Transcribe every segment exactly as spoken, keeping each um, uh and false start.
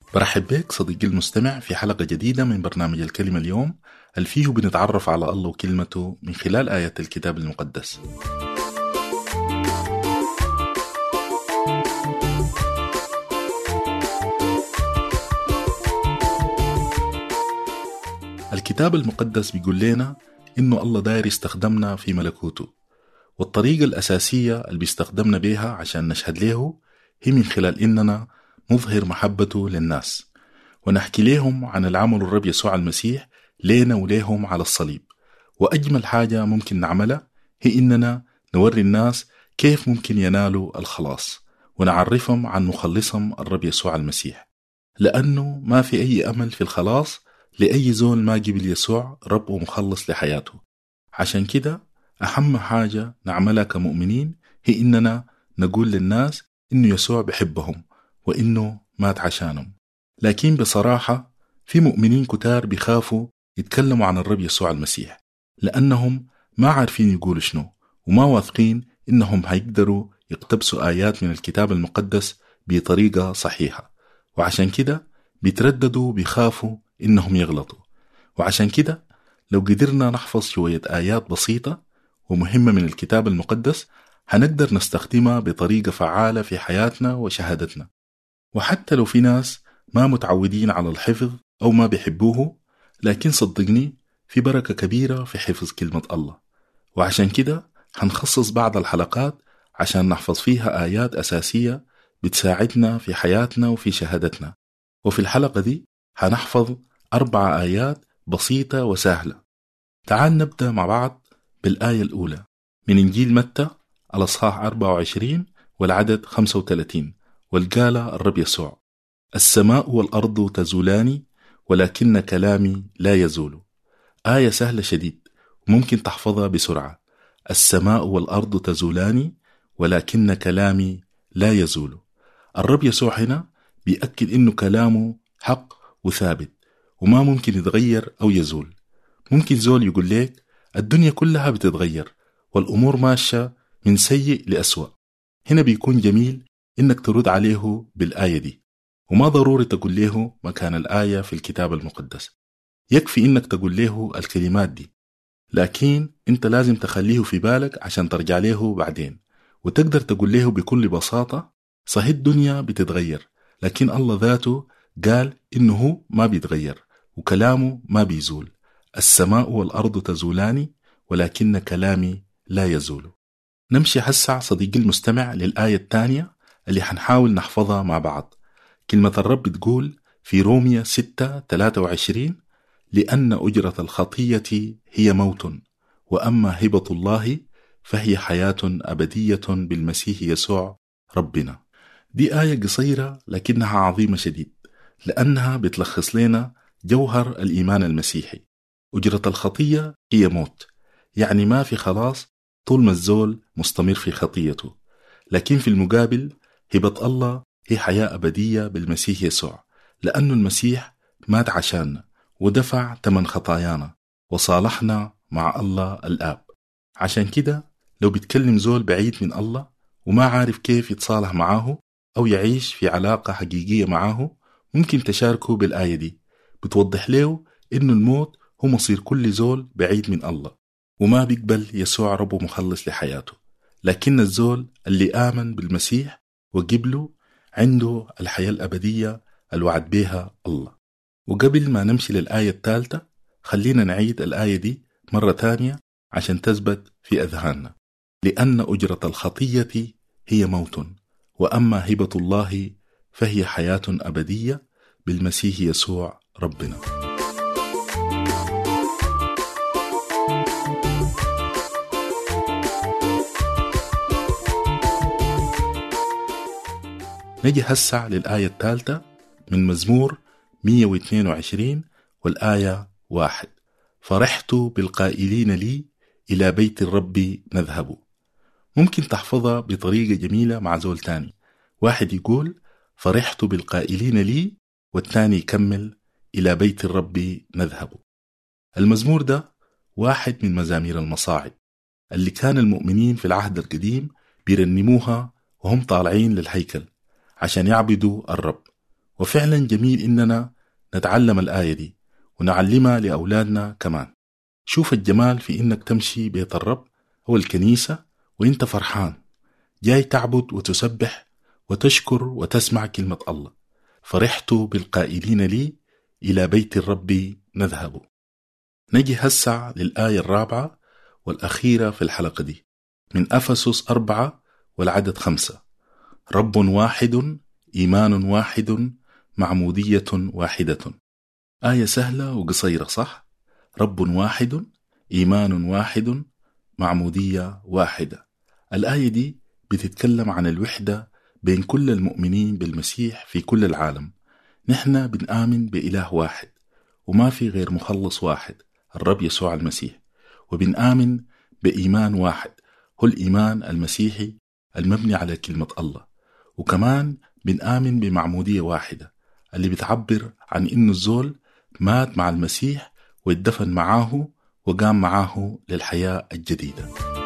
برحب بك صديقي المستمع في حلقة جديدة من برنامج الكلمة اليوم، اللي فيه بنتعرف على الله وكلمته من خلال آيات الكتاب المقدس. الكتاب المقدس بيقول لنا إنه الله داير يستخدمنا في ملكوته، والطريقة الأساسية اللي بيستخدمنا بيها عشان نشهد له هي من خلال إننا نظهر محبته للناس ونحكي لهم عن العمل الرب يسوع المسيح لينا وليهم على الصليب. وأجمل حاجة ممكن نعملها هي إننا نوري الناس كيف ممكن ينالوا الخلاص ونعرفهم عن مخلصهم الرب يسوع المسيح، لأنه ما في أي أمل في الخلاص لأي زول ما قبل يسوع رب ومخلص لحياته. عشان كده أهم حاجة نعملها كمؤمنين هي إننا نقول للناس إنه يسوع بحبهم وإنه مات عشانهم. لكن بصراحة في مؤمنين كتار بيخافوا يتكلموا عن الرب يسوع المسيح، لأنهم ما عارفين يقولوا شنو وما واثقين إنهم هيقدروا يقتبسوا آيات من الكتاب المقدس بطريقة صحيحة، وعشان كده بيترددوا بيخافوا إنهم يغلطوا. وعشان كده لو قدرنا نحفظ شوية آيات بسيطة ومهمة من الكتاب المقدس هنقدر نستخدمها بطريقة فعالة في حياتنا وشهادتنا. وحتى لو في ناس ما متعودين على الحفظ أو ما بيحبوه، لكن صدقني في بركة كبيرة في حفظ كلمة الله. وعشان كده هنخصص بعض الحلقات عشان نحفظ فيها آيات أساسية بتساعدنا في حياتنا وفي شهادتنا. وفي الحلقة دي هنحفظ أربع آيات بسيطة وسهلة. تعال نبدأ مع بعض بالآية الأولى من إنجيل متى الأصحاح أربعة وعشرين والعدد خمسة وثلاثين، والقال الرب يسوع: السماء والأرض تزولان ولكن كلامي لا يزول. آية سهلة شديد وممكن تحفظها بسرعة. السماء والأرض تزولان ولكن كلامي لا يزول. الرب يسوع هنا بيأكد إنه كلامه حق وثابت وما ممكن يتغير أو يزول. ممكن زول يقول لك الدنيا كلها بتتغير والأمور ماشية من سيء لأسوأ. هنا بيكون جميل إنك ترد عليه بالآية دي، وما ضروري تقول له مكان الآية في الكتاب المقدس، يكفي إنك تقول له الكلمات دي، لكن إنت لازم تخليه في بالك عشان ترجع له بعدين وتقدر تقول له بكل بساطة: صحيح الدنيا بتتغير، لكن الله ذاته قال إنه ما بيتغير وكلامه ما بيزول. السماء والأرض تزولان ولكن كلامي لا يزول. نمشي هسع صديقي المستمع للآية الثانية اللي حنحاول نحفظها مع بعض. كلمة الرب تقول في رومية ستة ثلاثة وعشرين: لأن أجرة الخطية هي موت، وأما هبة الله فهي حياة أبدية بالمسيح يسوع ربنا. دي آية قصيرة لكنها عظيمة شديد، لأنها بتلخص لنا جوهر الإيمان المسيحي. أجرة الخطية هي موت، يعني ما في خلاص طول ما الزول مستمر في خطيته. لكن في المقابل هبة الله هي حياة أبدية بالمسيح يسوع، لأن المسيح مات عشاننا ودفع ثمن خطايانا وصالحنا مع الله الآب. عشان كده لو بيتكلم زول بعيد من الله وما عارف كيف يتصالح معاه أو يعيش في علاقة حقيقية معاه، ممكن تشاركه بالآية دي، بتوضح له إنه الموت هو مصير كل زول بعيد من الله وما بيقبل يسوع رب ومخلص لحياته. لكن الزول اللي آمن بالمسيح وقبله عنده الحياة الأبدية الوعد بها الله. وقبل ما نمشي للآية الثالثة خلينا نعيد الآية دي مرة تانية عشان تثبت في أذهاننا. لأن أجرة الخطية هي موت، وأما هبة الله فهي حياة أبدية بالمسيح يسوع ربنا. نجي هسع للآية الثالثة من مزمور مية واثنين وعشرين والآية واحد: فرحت بالقائلين لي إلى بيت الرب نذهب. ممكن تحفظها بطريقة جميلة مع زول تاني. واحد يقول فرحت بالقائلين لي، والتاني يكمل إلى بيت الرب نذهب. المزمور ده واحد من مزامير المصاعد اللي كان المؤمنين في العهد القديم بيرنموها وهم طالعين للهيكل عشان يعبدوا الرب. وفعلا جميل إننا نتعلم الآية دي ونعلمها لأولادنا كمان. شوف الجمال في إنك تمشي بيت الرب أو الكنيسة وإنت فرحان جاي تعبد وتسبح وتشكر وتسمع كلمة الله. فرحت بالقائلين لي إلى بيت الرب نذهب. نجي هسع للآية الرابعة والأخيرة في الحلقة دي من أفسس أربعة والعدد خمسة. رب واحد، إيمان واحد، معمودية واحدة. آية سهلة وقصيرة صح؟ رب واحد، إيمان واحد، معمودية واحدة. الآية دي بتتكلم عن الوحدة بين كل المؤمنين بالمسيح في كل العالم. نحن بنآمن بإله واحد وما في غير مخلص واحد الرب يسوع المسيح، وبنآمن بإيمان واحد هو الإيمان المسيحي المبني على كلمة الله، وكمان بنآمن بمعمودية واحدة اللي بتعبر عن إنه الزول مات مع المسيح واتدفن معاه وقام معاه للحياة الجديدة.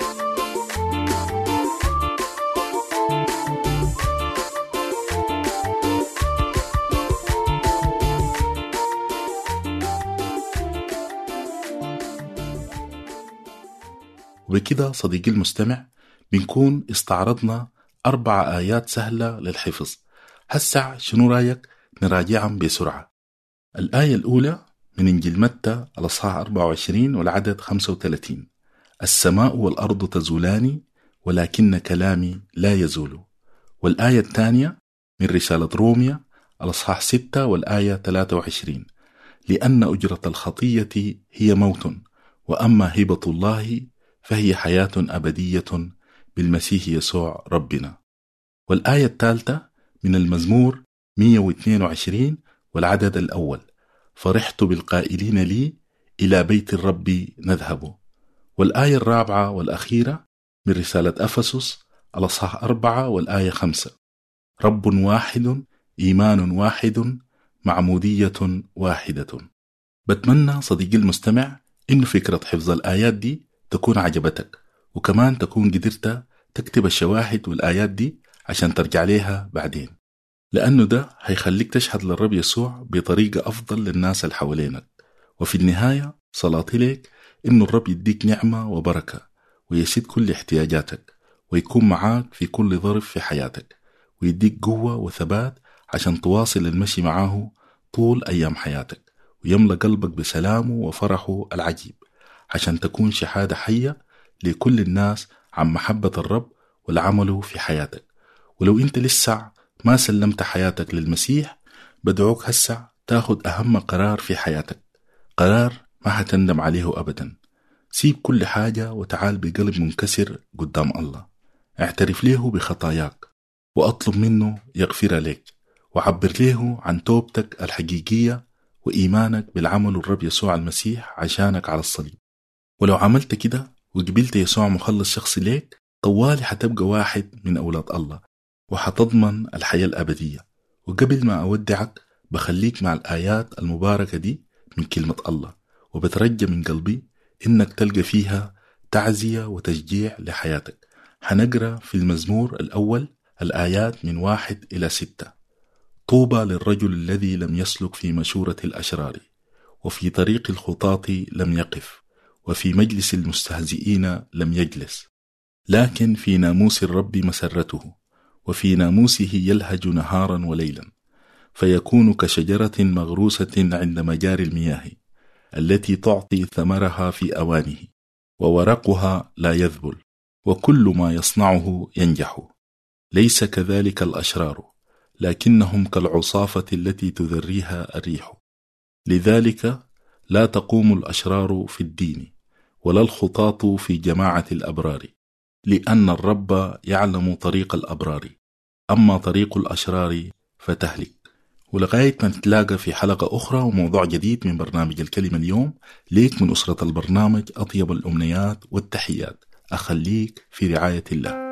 وبكده صديقي المستمع بنكون استعرضنا أربع آيات سهلة للحفظ. هسع شنو رأيك نراجعهم بسرعة؟ الآية الأولى من إنجيل متى الأصحاح أربعة وعشرين والعدد خمسة وثلاثين. السماء والأرض تزولان ولكن كلامي لا يزول. والآية الثانية من رسالة روميا الأصحاح ستة والآية ثلاثة وعشرين. لأن أجرة الخطية هي موت، وأما هبة الله فهي حياة أبدية بالمسيح يسوع ربنا. والآية الثالثة من المزمور مئة واثنين وعشرين والعدد الأول. فرحت بالقائلين لي إلى بيت الرب نذهب. والآية الرابعة والأخيرة من رسالة أفسس الأصحاح أربعة والآية خمسة. رب واحد، إيمان واحد، معمودية واحدة. بتمنى صديقي المستمع إنه فكرة حفظ الآيات دي تكون عجبتك، وكمان تكون قدرت تكتب الشواهد والآيات دي عشان ترجع ليها بعدين، لأنه ده هيخليك تشهد للرب يسوع بطريقة أفضل للناس اللي حوالينك. وفي النهاية صلاتي لك إنه الرب يديك نعمة وبركة ويسد كل احتياجاتك ويكون معاك في كل ظرف في حياتك، ويديك قوة وثبات عشان تواصل المشي معاه طول أيام حياتك، ويملأ قلبك بسلامه وفرحه العجيب عشان تكون شهادة حية لكل الناس عن محبة الرب والعمله في حياتك. ولو انت لسه ما سلمت حياتك للمسيح بدعوك هسع تاخد أهم قرار في حياتك، قرار ما هتندم عليه أبدا. سيب كل حاجة وتعال بقلب منكسر قدام الله، اعترف له بخطاياك وأطلب منه يغفر لك، وعبر له عن توبتك الحقيقية وإيمانك بالعمل الرب يسوع المسيح عشانك على الصليب. ولو عملت كده وقبلت يسوع مخلص شخصي ليك، طوالي حتبقى واحد من أولاد الله وحتضمن الحياة الأبدية. وقبل ما أودعك بخليك مع الآيات المباركة دي من كلمة الله، وبترجى من قلبي إنك تلقى فيها تعزية وتشجيع لحياتك. حنقرأ في المزمور الأول الآيات من واحد إلى ستة. طوبى للرجل الذي لم يسلك في مشورة الأشرار، وفي طريق الخطاة لم يقف، وفي مجلس المستهزئين لم يجلس، لكن في ناموس الرب مسرته، وفي ناموسه يلهج نهارا وليلا. فيكون كشجرة مغروسة عند مجاري المياه، التي تعطي ثمرها في أوانه، وورقها لا يذبل، وكل ما يصنعه ينجح. ليس كذلك الأشرار، لكنهم كالعصافة التي تذريها الريح. لذلك لا تقوم الأشرار في الدين، ولا الخطاة في جماعة الأبرار، لأن الرب يعلم طريق الأبرار، أما طريق الأشرار فتهلك. ولغاية ما نتلاقى في حلقة أخرى وموضوع جديد من برنامج الكلمة اليوم، ليك من أسرة البرنامج أطيب الأمنيات والتحيات. أخليك في رعاية الله.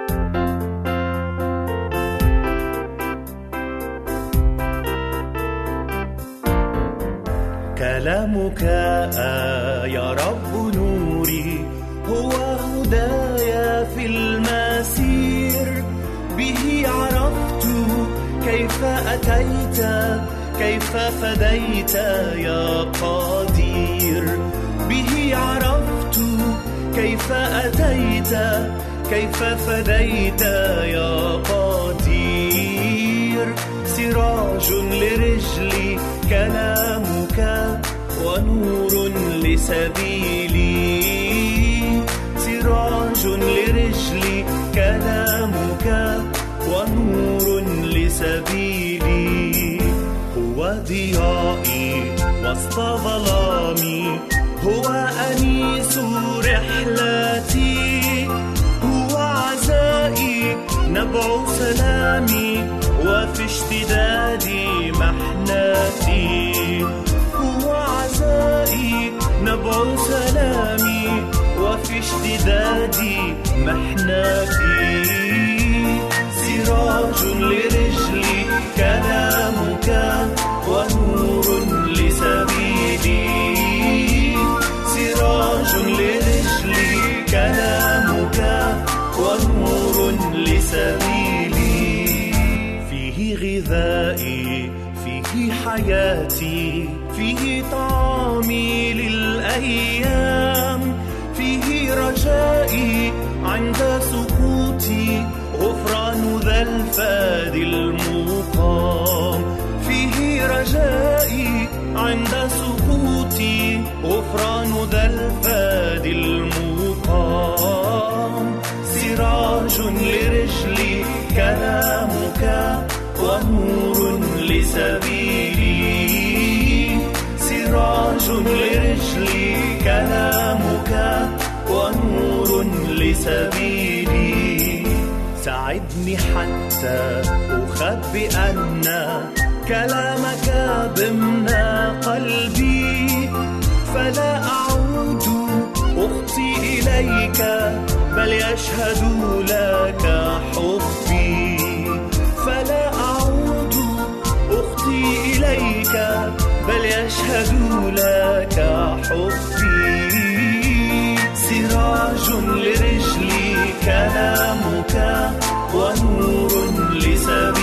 كلامك يا رب نوري، هو هدايا في المسير، به عرفت كيف أتيت كيف فديت يا قدير. به عرفت كيف أتيت كيف فديت يا قدير. سراج لرجلي كلامك ونور لسبيلي. سراج لرجلي كلامك ونور لسبيلي. هو ضيائي وسط ظلامي، هو أنيس رحلتي، هو عزائي نبع سلامي وفي اشتداد محنتي. هو عزائي نبع سلامي وفي اشتداد محنتي. سراج لرجلي كلامك ونور لسبيلي. سراج لرجلي كلامك ونور لسبيلي. فيه غذائي فيه حياتي، فيه طعامي للأيام، فيه رجائي عند سقوطي، غفران ذا الفاد المقام. فيه رجائي عند سقوطي، غفران ذا الفاد المقام. سراج لرجلي كلامك ونور لسبيلي. سراج لرجلي كلامك ونور لسبيلي. ساعدني حتى أخبئ أن كلامك ضمن قلبي، فلا أعود أخطي إليك بل يشهد لك حبي. فلا أعود أخطي إليك بل يشهد لك حبي. سراج لرجلي كلامك ونور لسبيلي.